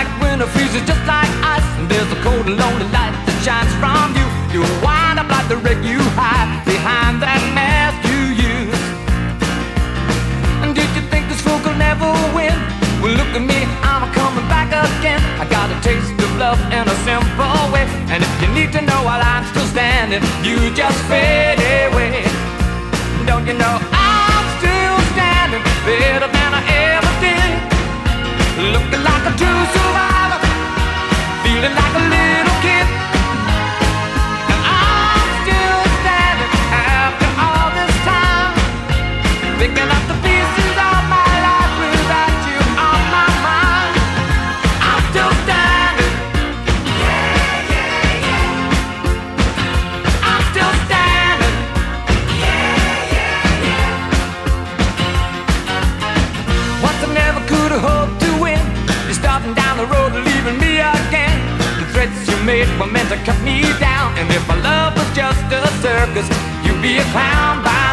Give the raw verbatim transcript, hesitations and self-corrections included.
winter freezes just like ice, and there's a cold and lonely light that shines from you. You wind up like the wreck you hide behind that mask you use. And did you think this fool could never win? Well, look at me, I'm coming back again. I got a taste of love in a simple way, and if you need to know while I'm still standing, you just fade away. Don't you know I'm still standing better than I ever did, looking like a true survivor, feeling like a little kid. And I'm still standing after all this time, picking up the pieces of my life without you on my mind. I'm still standing. Yeah, yeah, yeah. I'm still standing. Yeah, yeah, yeah. Once I never could have hoped to win. You're starting down the road and leaving me again. The threats you made were meant to cut me down, and if my love was just a circus, you'd be a clown by